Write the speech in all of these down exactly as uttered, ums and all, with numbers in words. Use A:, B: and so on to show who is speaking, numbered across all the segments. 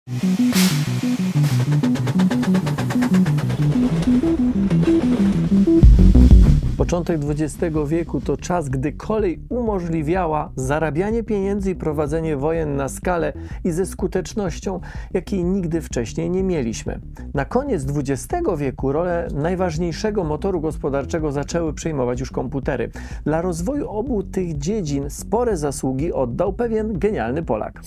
A: Początek dwudziestego wieku to czas, gdy kolej umożliwiała zarabianie pieniędzy i prowadzenie wojen na skalę i ze skutecznością, jakiej nigdy wcześniej nie mieliśmy. Na koniec dwudziestego wieku rolę najważniejszego motoru gospodarczego zaczęły przejmować już komputery. Dla rozwoju obu tych dziedzin spore zasługi oddał pewien genialny Polak.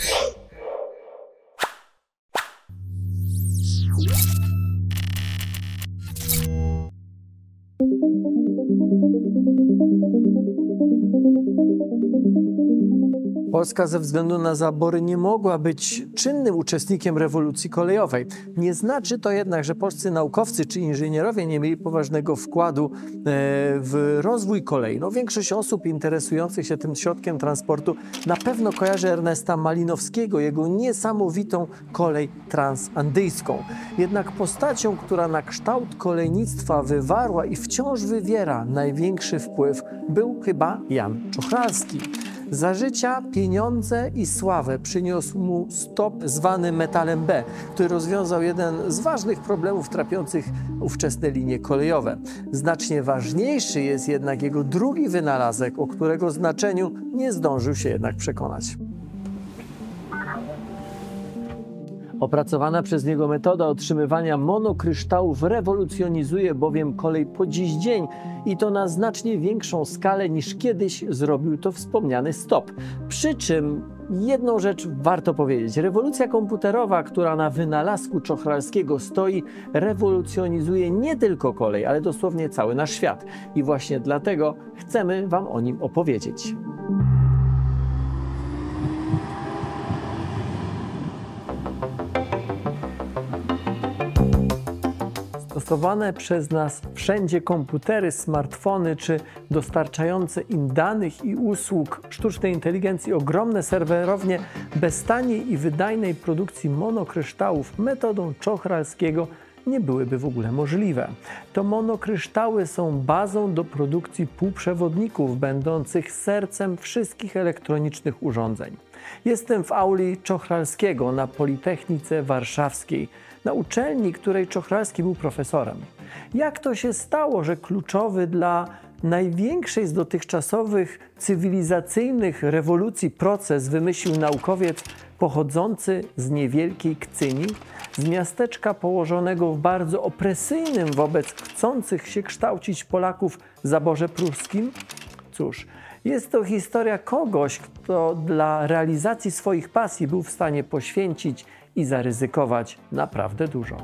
A: Polska ze względu na zabory nie mogła być czynnym uczestnikiem rewolucji kolejowej. Nie znaczy to jednak, że polscy naukowcy czy inżynierowie nie mieli poważnego wkładu w rozwój kolei. No, większość osób interesujących się tym środkiem transportu na pewno kojarzy Ernesta Malinowskiego, jego niesamowitą kolej transandyjską. Jednak postacią, która na kształt kolejnictwa wywarła i wciąż wywiera największy wpływ, był chyba Jan Czochralski. Za życia, pieniądze i sławę przyniósł mu stop zwany metalem B, który rozwiązał jeden z ważnych problemów trapiących ówczesne linie kolejowe. Znacznie ważniejszy jest jednak jego drugi wynalazek, o którego znaczeniu nie zdążył się jednak przekonać. Opracowana przez niego metoda otrzymywania monokryształów rewolucjonizuje bowiem kolej po dziś dzień i to na znacznie większą skalę niż kiedyś zrobił to wspomniany stop. Przy czym jedną rzecz warto powiedzieć. Rewolucja komputerowa, która na wynalazku Czochralskiego stoi, rewolucjonizuje nie tylko kolej, ale dosłownie cały nasz świat. I właśnie dlatego chcemy Wam o nim opowiedzieć. Stosowane przez nas wszędzie komputery, smartfony czy dostarczające im danych i usług sztucznej inteligencji ogromne serwerownie bez taniej i wydajnej produkcji monokryształów metodą Czochralskiego nie byłyby w ogóle możliwe. To monokryształy są bazą do produkcji półprzewodników, będących sercem wszystkich elektronicznych urządzeń. Jestem w auli Czochralskiego na Politechnice Warszawskiej, na uczelni, której Czochralski był profesorem. Jak to się stało, że kluczowy dla największej z dotychczasowych cywilizacyjnych rewolucji proces wymyślił naukowiec pochodzący z niewielkiej Kcyni, z miasteczka położonego w bardzo opresyjnym wobec chcących się kształcić Polaków zaborze pruskim? Cóż, jest to historia kogoś, kto dla realizacji swoich pasji był w stanie poświęcić i zaryzykować naprawdę dużo.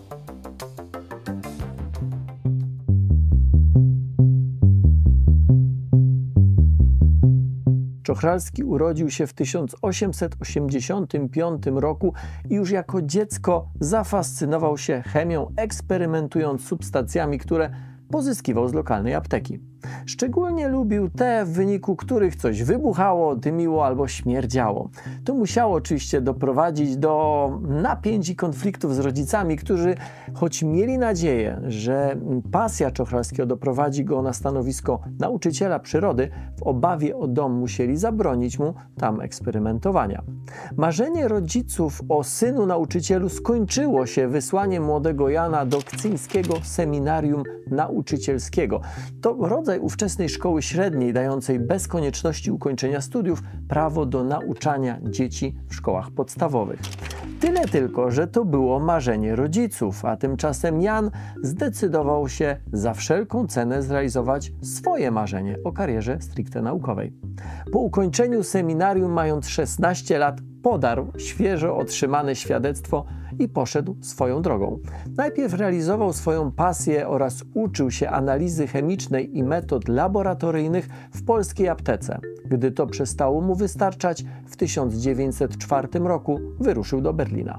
A: Czochralski urodził się w tysiąc osiemset osiemdziesiątym piątym roku i już jako dziecko zafascynował się chemią, eksperymentując z substancjami, które pozyskiwał z lokalnej apteki. Szczególnie lubił te, w wyniku których coś wybuchało, dymiło albo śmierdziało. To musiało oczywiście doprowadzić do napięć i konfliktów z rodzicami, którzy choć mieli nadzieję, że pasja Czochralskiego doprowadzi go na stanowisko nauczyciela przyrody, w obawie o dom musieli zabronić mu tam eksperymentowania. Marzenie rodziców o synu nauczycielu skończyło się wysłaniem młodego Jana do Kcyńskiego Seminarium Nauczycielskiego. To rodzaj ówczesnej szkoły średniej, dającej bez konieczności ukończenia studiów prawo do nauczania dzieci w szkołach podstawowych. Tyle tylko, że to było marzenie rodziców, a tymczasem Jan zdecydował się za wszelką cenę zrealizować swoje marzenie o karierze stricte naukowej. Po ukończeniu seminarium, mając szesnaście lat, podarł świeżo otrzymane świadectwo i poszedł swoją drogą. Najpierw realizował swoją pasję oraz uczył się analizy chemicznej i metod laboratoryjnych w polskiej aptece. Gdy to przestało mu wystarczać, w tysiąc dziewięćset czwartym roku wyruszył do Berlina.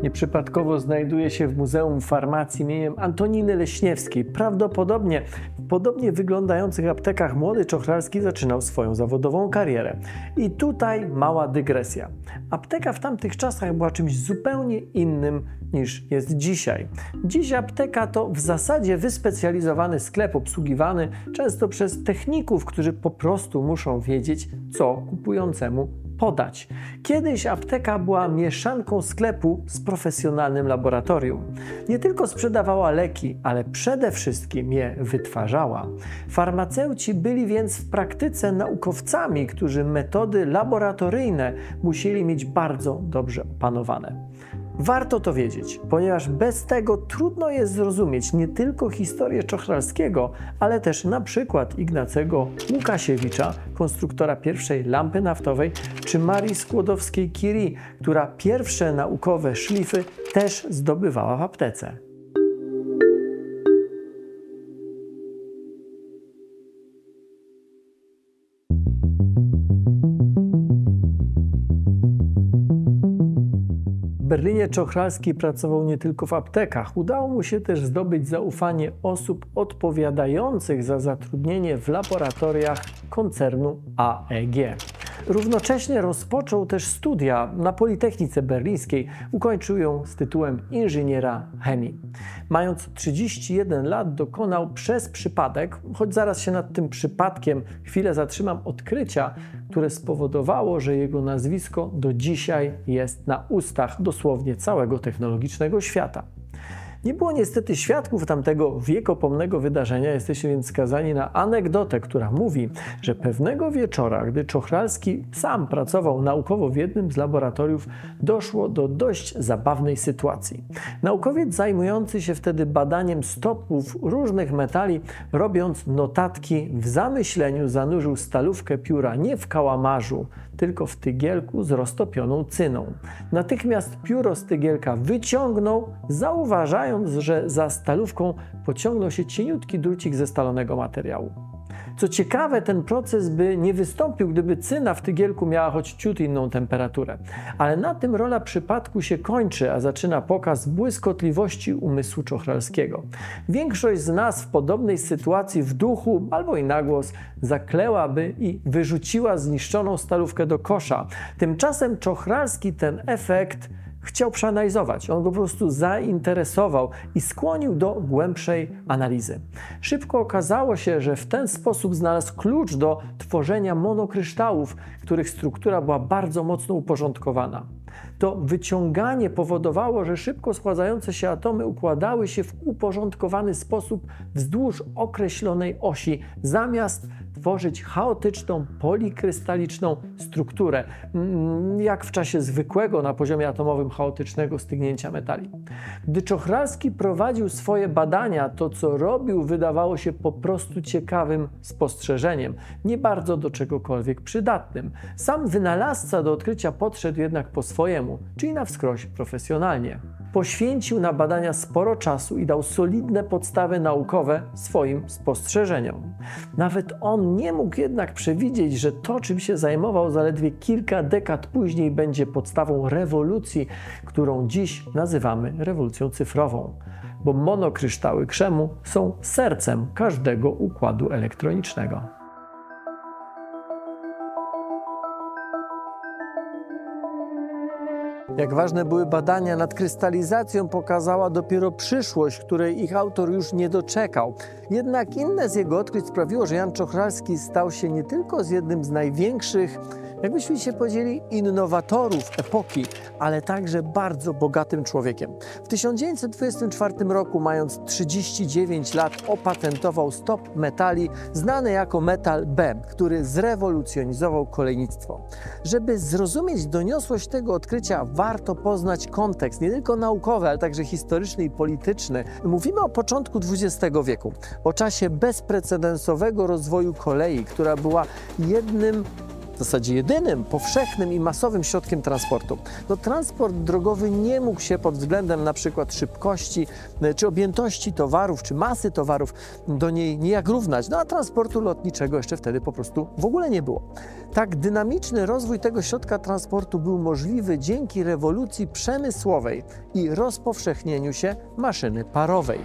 A: Nieprzypadkowo znajduje się w Muzeum Farmacji imieniem Antoniny Leśniewskiej. Prawdopodobnie w podobnie wyglądających aptekach młody Czochralski zaczynał swoją zawodową karierę. I tutaj mała dygresja. Apteka w tamtych czasach była czymś zupełnie innym niż jest dzisiaj. Dziś apteka to w zasadzie wyspecjalizowany sklep obsługiwany często przez techników, którzy po prostu muszą wiedzieć, co kupującemu podać. Kiedyś apteka była mieszanką sklepu z profesjonalnym laboratorium. Nie tylko sprzedawała leki, ale przede wszystkim je wytwarzała. Farmaceuci byli więc w praktyce naukowcami, którzy metody laboratoryjne musieli mieć bardzo dobrze opanowane. Warto to wiedzieć, ponieważ bez tego trudno jest zrozumieć nie tylko historię Czochralskiego, ale też na przykład Ignacego Łukasiewicza, konstruktora pierwszej lampy naftowej, czy Marii Skłodowskiej-Curie, która pierwsze naukowe szlify też zdobywała w aptece. W Berlinie Czochralski pracował nie tylko w aptekach. Udało mu się też zdobyć zaufanie osób odpowiadających za zatrudnienie w laboratoriach koncernu A E G. Równocześnie rozpoczął też studia na Politechnice Berlińskiej. Ukończył ją z tytułem inżyniera chemii. Mając trzydzieści jeden lat dokonał przez przypadek, choć zaraz się nad tym przypadkiem chwilę zatrzymam, odkrycia, które spowodowało, że jego nazwisko do dzisiaj jest na ustach dosłownie całego technologicznego świata. Nie było niestety świadków tamtego wiekopomnego wydarzenia, jesteśmy więc skazani na anegdotę, która mówi, że pewnego wieczora, gdy Czochralski sam pracował naukowo w jednym z laboratoriów, doszło do dość zabawnej sytuacji. Naukowiec zajmujący się wtedy badaniem stopów różnych metali, robiąc notatki w zamyśleniu, zanurzył stalówkę pióra nie w kałamarzu, tylko w tygielku z roztopioną cyną. Natychmiast pióro z tygielka wyciągnął, zauważając, że za stalówką pociągnął się cieniutki drucik ze stalonego materiału. Co ciekawe, ten proces by nie wystąpił, gdyby cyna w tygielku miała choć ciut inną temperaturę. Ale na tym rola przypadku się kończy, a zaczyna pokaz błyskotliwości umysłu Czochralskiego. Większość z nas w podobnej sytuacji w duchu albo i na głos zaklęłaby i wyrzuciła zniszczoną stalówkę do kosza. Tymczasem Czochralski ten efekt chciał przeanalizować. On go po prostu zainteresował i skłonił do głębszej analizy. Szybko okazało się, że w ten sposób znalazł klucz do tworzenia monokryształów, których struktura była bardzo mocno uporządkowana. To wyciąganie powodowało, że szybko schładzające się atomy układały się w uporządkowany sposób wzdłuż określonej osi, zamiast tworzyć chaotyczną, polikrystaliczną strukturę, jak w czasie zwykłego na poziomie atomowym chaotycznego stygnięcia metali. Gdy Czochralski prowadził swoje badania, to co robił wydawało się po prostu ciekawym spostrzeżeniem, nie bardzo do czegokolwiek przydatnym. Sam wynalazca do odkrycia podszedł jednak po swojemu, czyli na wskroś profesjonalnie. Poświęcił na badania sporo czasu i dał solidne podstawy naukowe swoim spostrzeżeniom. Nawet on nie mógł jednak przewidzieć, że to, czym się zajmował zaledwie kilka dekad później, będzie podstawą rewolucji, którą dziś nazywamy rewolucją cyfrową. Bo monokryształy krzemu są sercem każdego układu elektronicznego. Jak ważne były badania nad krystalizacją, pokazała dopiero przyszłość, której ich autor już nie doczekał. Jednak inne z jego odkryć sprawiło, że Jan Czochralski stał się nie tylko z jednym z największych, jakbyśmy się powiedzieli, innowatorów epoki, ale także bardzo bogatym człowiekiem. W tysiąc dziewięćset dwudziestym czwartym roku, mając trzydzieści dziewięć lat, opatentował stop metali znany jako metal B, który zrewolucjonizował kolejnictwo. Żeby zrozumieć doniosłość tego odkrycia, warto poznać kontekst, nie tylko naukowy, ale także historyczny i polityczny. Mówimy o początku dwudziestego wieku, o czasie bezprecedensowego rozwoju kolei, która była jednym zasadzie jedynym, powszechnym i masowym środkiem transportu. No, transport drogowy nie mógł się pod względem na przykład szybkości, czy objętości towarów, czy masy towarów do niej nijak równać, no a transportu lotniczego jeszcze wtedy po prostu w ogóle nie było. Tak dynamiczny rozwój tego środka transportu był możliwy dzięki rewolucji przemysłowej i rozpowszechnieniu się maszyny parowej.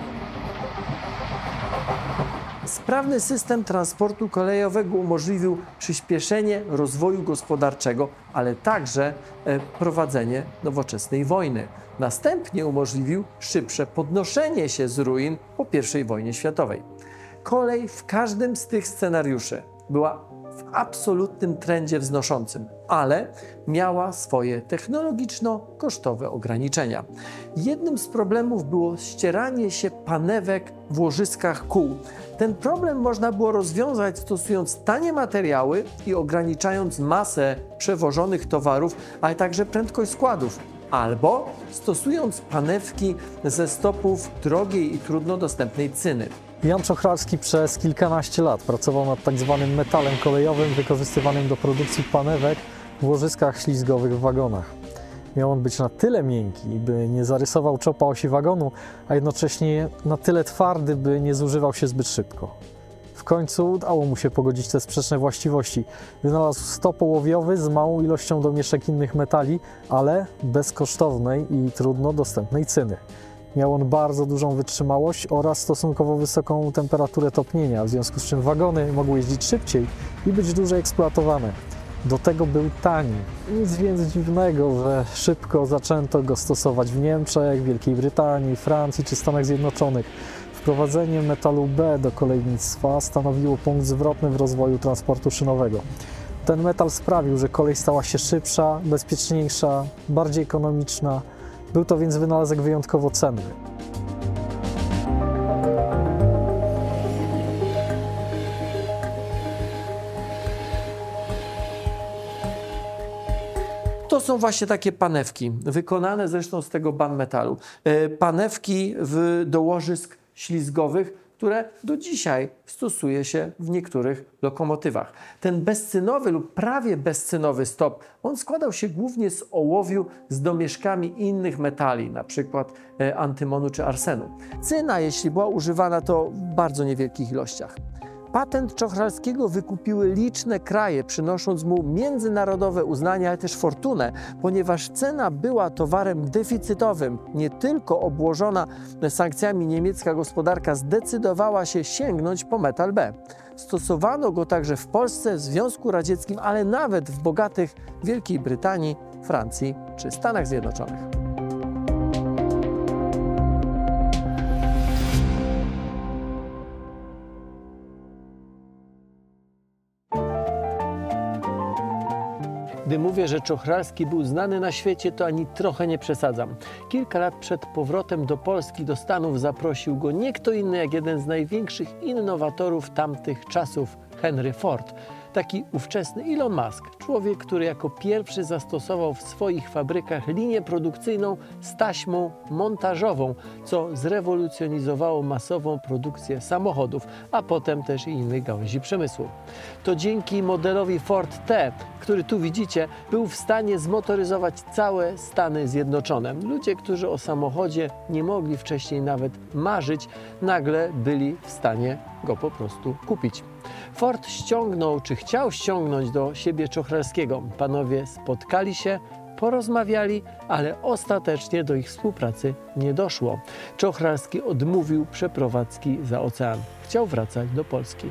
A: Sprawny system transportu kolejowego umożliwił przyspieszenie rozwoju gospodarczego, ale także prowadzenie nowoczesnej wojny. Następnie umożliwił szybsze podnoszenie się z ruin po pierwszej wojnie światowej. Kolej w każdym z tych scenariuszy była w absolutnym trendzie wznoszącym, ale miała swoje technologiczno-kosztowe ograniczenia. Jednym z problemów było ścieranie się panewek w łożyskach kół. Ten problem można było rozwiązać stosując tanie materiały i ograniczając masę przewożonych towarów, ale także prędkość składów, albo stosując panewki ze stopów drogiej i trudno dostępnej cyny.
B: Jan Czochralski przez kilkanaście lat pracował nad tak zwanym metalem kolejowym wykorzystywanym do produkcji panewek w łożyskach ślizgowych w wagonach. Miał on być na tyle miękki, by nie zarysował czopa osi wagonu, a jednocześnie na tyle twardy, by nie zużywał się zbyt szybko. W końcu udało mu się pogodzić te sprzeczne właściwości. Wynalazł stop ołowiowy z małą ilością domieszek innych metali, ale bez kosztownej i trudno dostępnej cyny. Miał on bardzo dużą wytrzymałość oraz stosunkowo wysoką temperaturę topnienia, w związku z czym wagony mogły jeździć szybciej i być dłużej eksploatowane. Do tego był tani. Nic więc dziwnego, że szybko zaczęto go stosować w Niemczech, Wielkiej Brytanii, Francji czy Stanach Zjednoczonych. Wprowadzenie metalu B do kolejnictwa stanowiło punkt zwrotny w rozwoju transportu szynowego. Ten metal sprawił, że kolej stała się szybsza, bezpieczniejsza, bardziej ekonomiczna. Był to więc wynalazek wyjątkowo cenny.
A: To są właśnie takie panewki, wykonane zresztą z tego banmetalu. Panewki w, do łożysk ślizgowych, które do dzisiaj stosuje się w niektórych lokomotywach. Ten bezcynowy lub prawie bezcynowy stop, on składał się głównie z ołowiu z domieszkami innych metali, na przykład antymonu czy arsenu. Cyna, jeśli była używana, to w bardzo niewielkich ilościach. Patent Czochralskiego wykupiły liczne kraje, przynosząc mu międzynarodowe uznanie, ale też fortunę, ponieważ cena była towarem deficytowym. Nie tylko obłożona sankcjami niemiecka gospodarka zdecydowała się sięgnąć po metal B. Stosowano go także w Polsce, w Związku Radzieckim, ale nawet w bogatych Wielkiej Brytanii, Francji czy Stanach Zjednoczonych. Gdy mówię, że Czochralski był znany na świecie, to ani trochę nie przesadzam. Kilka lat przed powrotem do Polski, do Stanów, zaprosił go nie kto inny jak jeden z największych innowatorów tamtych czasów, Henry Ford. Taki ówczesny Elon Musk, człowiek, który jako pierwszy zastosował w swoich fabrykach linię produkcyjną z taśmą montażową, co zrewolucjonizowało masową produkcję samochodów, a potem też i innych gałęzi przemysłu. To dzięki modelowi Ford T, który tu widzicie, był w stanie zmotoryzować całe Stany Zjednoczone. Ludzie, którzy o samochodzie nie mogli wcześniej nawet marzyć, nagle byli w stanie go po prostu kupić. Ford ściągnął, czy chciał ściągnąć do siebie Czochralskiego. Panowie spotkali się, porozmawiali, ale ostatecznie do ich współpracy nie doszło. Czochralski odmówił przeprowadzki za ocean. Chciał wracać do Polski.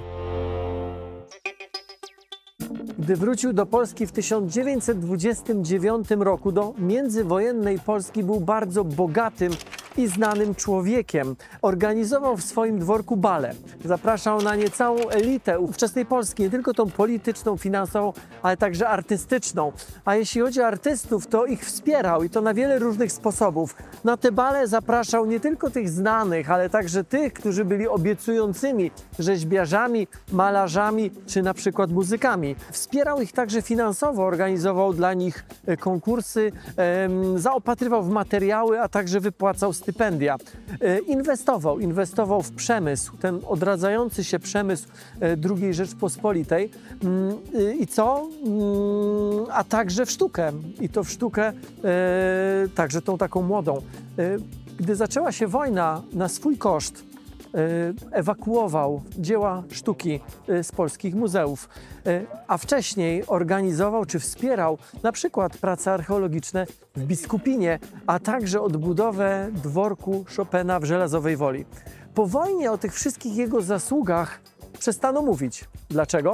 A: Gdy wrócił do Polski w tysiąc dziewięćset dwudziestym dziewiątym roku, do międzywojennej Polski, był bardzo bogatym i znanym człowiekiem. Organizował w swoim dworku bale. Zapraszał na nie całą elitę ówczesnej Polski, nie tylko tą polityczną, finansową, ale także artystyczną. A jeśli chodzi o artystów, to ich wspierał i to na wiele różnych sposobów. Na te bale zapraszał nie tylko tych znanych, ale także tych, którzy byli obiecującymi rzeźbiarzami, malarzami czy na przykład muzykami. Wspierał ich także finansowo, organizował dla nich konkursy, zaopatrywał w materiały, a także wypłacał stypendia. Inwestował, inwestował w przemysł, ten odradzający się przemysł drugiej Rzeczpospolitej. I co? A także w sztukę. I to w sztukę także tą taką młodą. Gdy zaczęła się wojna, na swój koszt ewakuował dzieła sztuki z polskich muzeów, a wcześniej organizował czy wspierał na przykład prace archeologiczne w Biskupinie, a także odbudowę dworku Chopina w Żelazowej Woli. Po wojnie o tych wszystkich jego zasługach przestano mówić. Dlaczego?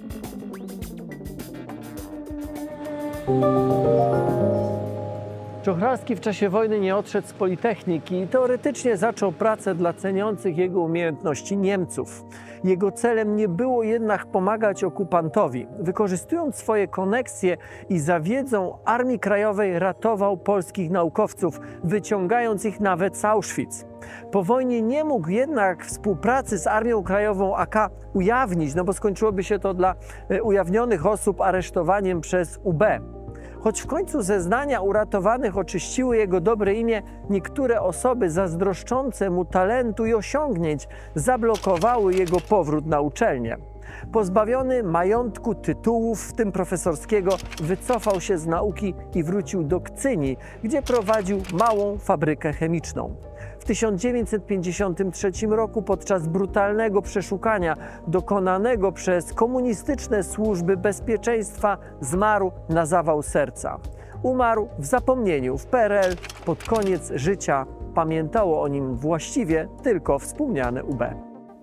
A: Czochralski w czasie wojny nie odszedł z Politechniki i teoretycznie zaczął pracę dla ceniących jego umiejętności Niemców. Jego celem nie było jednak pomagać okupantowi. Wykorzystując swoje koneksje i za wiedzą Armii Krajowej ratował polskich naukowców, wyciągając ich nawet z Auschwitz. Po wojnie nie mógł jednak współpracy z Armią Krajową A K ujawnić, no bo skończyłoby się to dla ujawnionych osób aresztowaniem przez U B. Choć w końcu zeznania uratowanych oczyściły jego dobre imię, niektóre osoby zazdroszczące mu talentu i osiągnięć zablokowały jego powrót na uczelnię. Pozbawiony majątku, tytułów, w tym profesorskiego, wycofał się z nauki i wrócił do Kcyni, gdzie prowadził małą fabrykę chemiczną. W tysiąc dziewięćset pięćdziesiątym trzecim roku podczas brutalnego przeszukania dokonanego przez komunistyczne służby bezpieczeństwa zmarł na zawał serca. Umarł w zapomnieniu. W P R L pod koniec życia pamiętało o nim właściwie tylko wspomniane U B.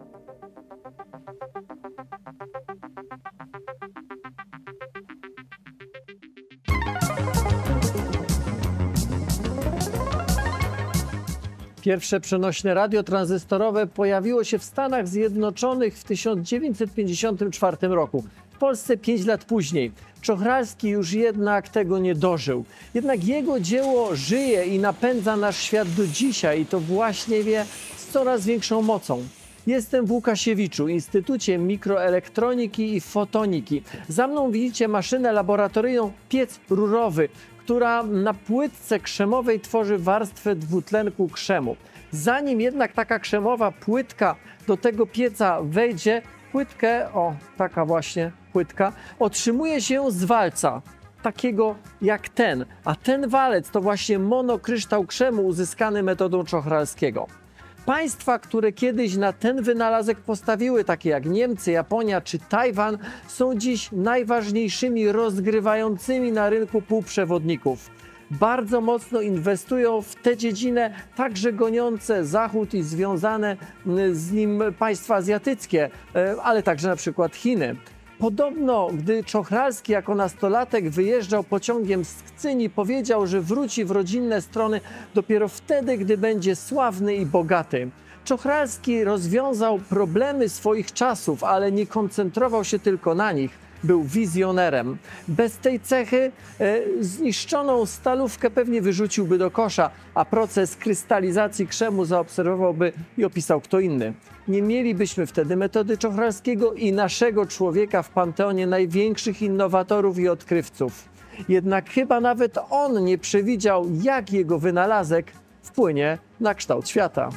A: Pierwsze przenośne radio tranzystorowe pojawiło się w Stanach Zjednoczonych w tysiąc dziewięćset pięćdziesiątym czwartym roku. W Polsce pięć lat później. Czochralski już jednak tego nie dożył. Jednak jego dzieło żyje i napędza nasz świat do dzisiaj i to właśnie wie z coraz większą mocą. Jestem w Łukasiewiczu, Instytucie Mikroelektroniki i Fotoniki. Za mną widzicie maszynę laboratoryjną piec rurowy, która na płytce krzemowej tworzy warstwę dwutlenku krzemu. Zanim jednak taka krzemowa płytka do tego pieca wejdzie, płytkę, o taka właśnie płytka, otrzymuje się z walca, takiego jak ten. A ten walec to właśnie monokryształ krzemu uzyskany metodą Czochralskiego. Państwa, które kiedyś na ten wynalazek postawiły, takie jak Niemcy, Japonia czy Tajwan, są dziś najważniejszymi rozgrywającymi na rynku półprzewodników. Bardzo mocno inwestują w tę dziedzinę także goniące Zachód i związane z nim państwa azjatyckie, ale także na przykład Chiny. Podobno, gdy Czochralski jako nastolatek wyjeżdżał pociągiem z Kcyni, powiedział, że wróci w rodzinne strony dopiero wtedy, gdy będzie sławny i bogaty. Czochralski rozwiązał problemy swoich czasów, ale nie koncentrował się tylko na nich. Był wizjonerem. Bez tej cechy e, zniszczoną stalówkę pewnie wyrzuciłby do kosza, a proces krystalizacji krzemu zaobserwowałby i opisał kto inny. Nie mielibyśmy wtedy metody Czochralskiego i naszego człowieka w panteonie największych innowatorów i odkrywców. Jednak chyba nawet on nie przewidział, jak jego wynalazek wpłynie na kształt świata.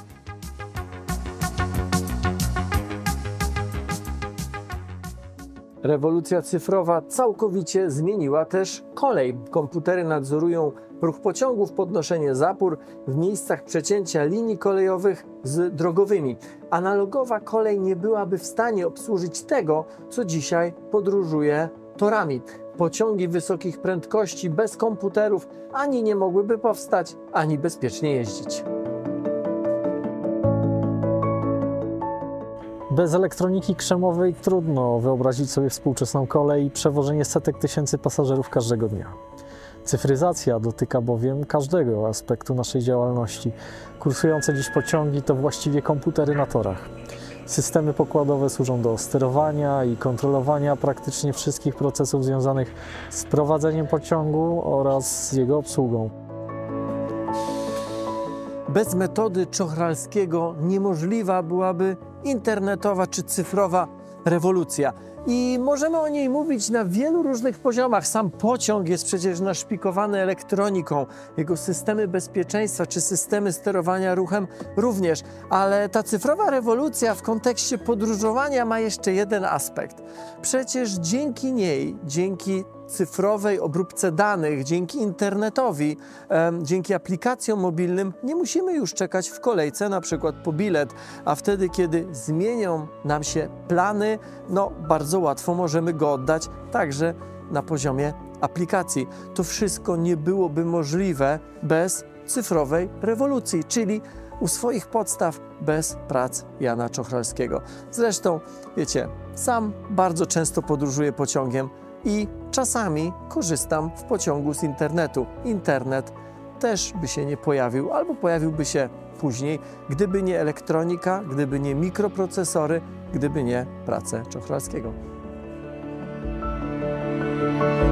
A: Rewolucja cyfrowa całkowicie zmieniła też kolej. Komputery nadzorują ruch pociągów, podnoszenie zapór w miejscach przecięcia linii kolejowych z drogowymi. Analogowa kolej nie byłaby w stanie obsłużyć tego, co dzisiaj podróżuje torami. Pociągi wysokich prędkości bez komputerów ani nie mogłyby powstać, ani bezpiecznie jeździć.
B: Bez elektroniki krzemowej trudno wyobrazić sobie współczesną kolej i przewożenie setek tysięcy pasażerów każdego dnia. Cyfryzacja dotyka bowiem każdego aspektu naszej działalności. Kursujące dziś pociągi to właściwie komputery na torach. Systemy pokładowe służą do sterowania i kontrolowania praktycznie wszystkich procesów związanych z prowadzeniem pociągu oraz z jego obsługą.
A: Bez metody Czochralskiego niemożliwa byłaby internetowa czy cyfrowa rewolucja. I możemy o niej mówić na wielu różnych poziomach. Sam pociąg jest przecież naszpikowany elektroniką, jego systemy bezpieczeństwa czy systemy sterowania ruchem również. Ale ta cyfrowa rewolucja w kontekście podróżowania ma jeszcze jeden aspekt. Przecież dzięki niej, dzięki cyfrowej obróbce danych, dzięki internetowi, e, dzięki aplikacjom mobilnym nie musimy już czekać w kolejce na przykład po bilet, a wtedy, kiedy zmienią nam się plany, no bardzo łatwo możemy go oddać także na poziomie aplikacji. To wszystko nie byłoby możliwe bez cyfrowej rewolucji, czyli u swoich podstaw bez prac Jana Czochralskiego. Zresztą, wiecie, sam bardzo często podróżuję pociągiem i czasami korzystam w pociągu z internetu. Internet też by się nie pojawił, albo pojawiłby się później, gdyby nie elektronika, gdyby nie mikroprocesory, gdyby nie prace Czochralskiego.